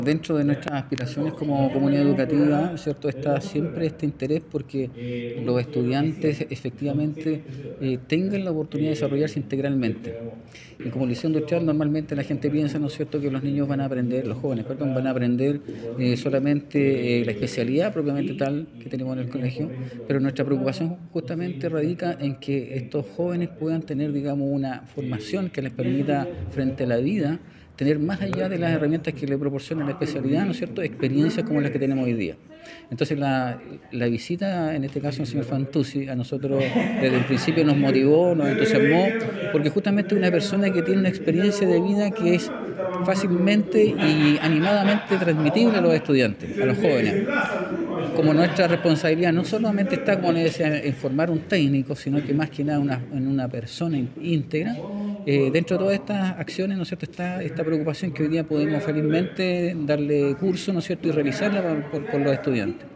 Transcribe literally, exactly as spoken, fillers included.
Dentro de nuestras aspiraciones como comunidad educativa, ¿cierto? Está siempre este interés porque los estudiantes efectivamente eh, tengan la oportunidad de desarrollarse integralmente. Y como liceo industrial normalmente la gente piensa, ¿no es cierto?, que los niños van a aprender, los jóvenes, perdón, van a aprender eh, solamente eh, la especialidad propiamente tal que tenemos en el colegio, pero nuestra preocupación justamente radica en que estos jóvenes puedan tener, digamos, una formación que les permita frente a la vida tener más allá de las herramientas que le proporciona la especialidad, ¿no es cierto?, experiencias como las que tenemos hoy día. Entonces la, la visita, en este caso del señor Fantuzzi, a nosotros desde el principio nos motivó, nos entusiasmó, porque justamente es una persona que tiene una experiencia de vida que es fácilmente y animadamente transmitible a los estudiantes, a los jóvenes. Como nuestra responsabilidad no solamente está, como les decía, en formar un técnico, sino que más que nada una, en una persona íntegra. Eh, dentro de todas estas acciones, ¿no es cierto?, está esta preocupación que hoy día podemos felizmente darle curso, ¿no es cierto?, y realizarla por, por, por los estudiantes.